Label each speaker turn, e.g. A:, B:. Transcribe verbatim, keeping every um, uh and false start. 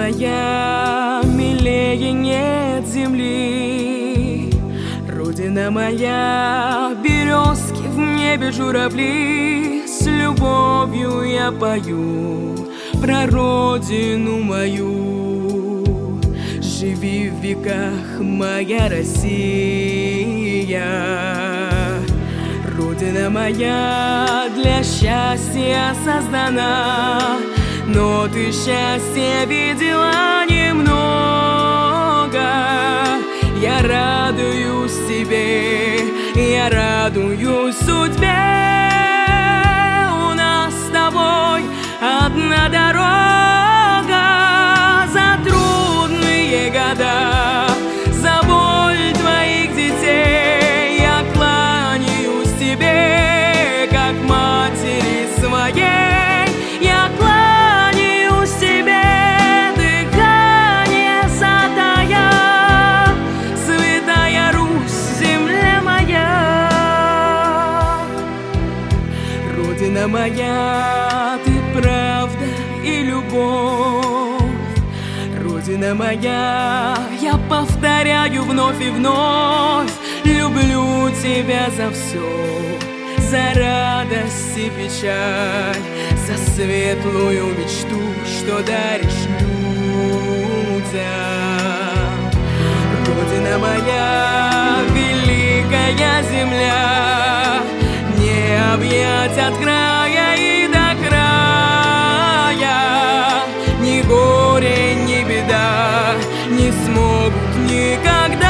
A: моя, милее нет земли. Родина моя, березки в небе, журавли. С любовью я пою про родину мою. Живи в веках, моя Россия. Родина моя для счастья создана, но ты счастья видела немного. Я радуюсь тебе, я радуюсь судьбе. У нас с тобой одна дорога. За трудные года, за боль твоих детей я кланяюсь тебе, как матери своей. Я кланяюсь тебе, дыхание задая, святая Русь, земля моя. Родина моя, ты правда и любовь. Родина моя, я повторяю вновь и вновь, люблю тебя за все, за радость и печаль, за светлую мечту, что даришь людям. Родина моя, великая земля, не объять от края и до края. Ни горе, ни беда не смогут никогда